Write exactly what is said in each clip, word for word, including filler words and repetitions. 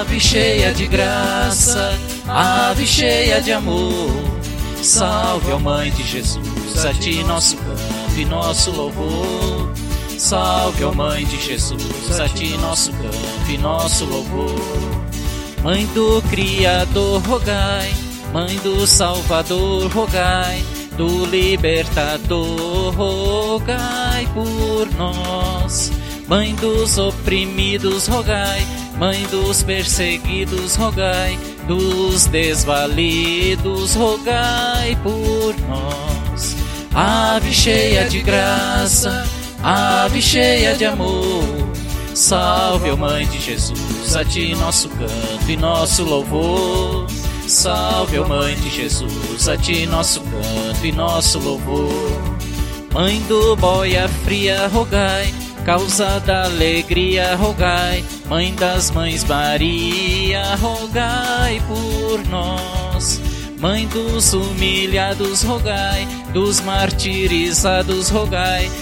Ave cheia de graça, ave cheia de amor, salve, ó Mãe de Jesus, a ti nosso canto e nosso louvor. Salve, ó Mãe de Jesus, a ti nosso canto e nosso louvor. Mãe do Criador, rogai, Mãe do Salvador, rogai, do Libertador, rogai por nós. Mãe dos oprimidos, rogai, Mãe dos perseguidos, rogai, dos desvalidos, rogai por nós. Ave cheia de graça, ave cheia de amor, salve, ó Mãe de Jesus, a ti nosso canto e nosso louvor. Salve, ó Mãe de Jesus, a ti nosso canto e nosso louvor. Mãe do boia fria, rogai, causa da alegria, rogai, Mãe das mães Maria, rogai por nós. Mãe dos humilhados, rogai, dos martirizados, rogai,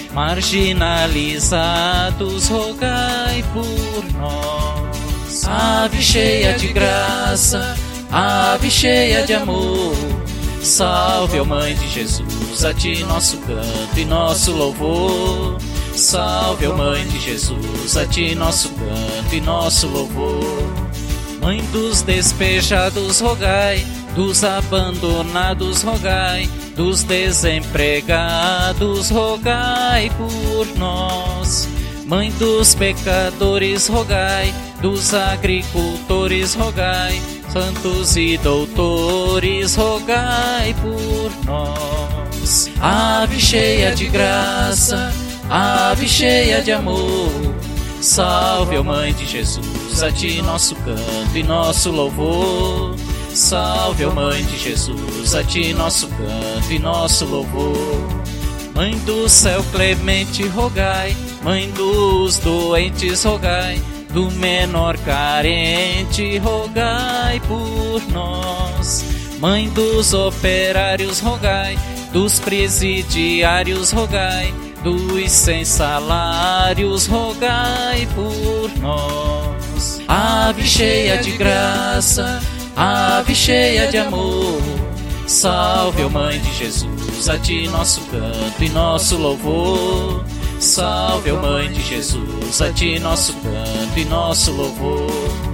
marginalizados, rogai por nós. Ave cheia de graça, ave cheia de amor, salve, ó Mãe de Jesus, a ti nosso canto e nosso louvor. Salve, ó Mãe de Jesus, a ti nosso canto e nosso louvor. Mãe dos despejados, rogai, dos abandonados, rogai, dos desempregados, rogai por nós. Mãe dos pecadores, rogai, dos agricultores, rogai, santos e doutores, rogai por nós. Ave cheia de graça, ave cheia de amor, salve, ó Mãe de Jesus, a ti nosso canto e nosso louvor. Salve, ó Mãe de Jesus, a ti nosso canto e nosso louvor. Mãe do céu clemente, rogai, Mãe dos doentes, rogai, do menor carente, rogai por nós. Mãe dos operários, rogai, dos presidiários, rogai, dos sem salários, rogai por nós. Ave cheia de graça, ave cheia de amor, salve, ó Mãe de Jesus, a ti nosso canto e nosso louvor. Salve, ó Mãe de Jesus, a ti nosso canto e nosso louvor.